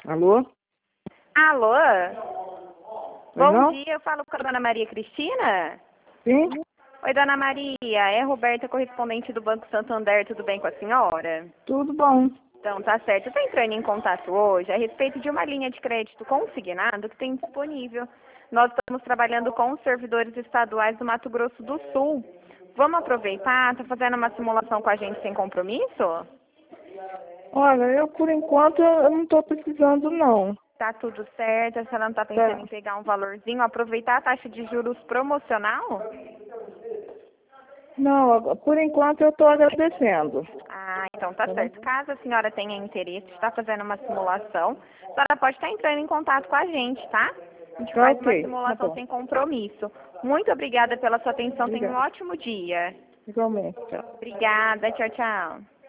Alô? Alô? Oi, Bom não? dia, eu falo com a dona Maria Cristina? Sim? Oi, dona Maria, é Roberta, correspondente do Banco Santander, tudo bem com a senhora? Tudo bom. Então, tá certo. Eu tô entrando em contato hoje a respeito de uma linha de crédito consignado que tem disponível. Nós estamos trabalhando com os servidores estaduais do Mato Grosso do Sul. Vamos aproveitar? Tá fazendo uma simulação com a gente sem compromisso? Olha, eu por enquanto eu não estou precisando não. Tá tudo certo? A senhora não tá pensando Tá. em pegar um valorzinho, aproveitar a taxa de juros promocional? Não, por enquanto eu estou agradecendo. Ah, então tá Tá bom? certo. Caso a senhora tenha interesse, está fazendo uma simulação, a senhora pode estar entrando em contato com a gente, tá? A gente Tá faz uma ok, tá simulação bom. sem compromisso. Muito obrigada pela sua atenção. Tenha um Obrigada. ótimo dia. Igualmente, tchau. Obrigada. Tchau, tchau.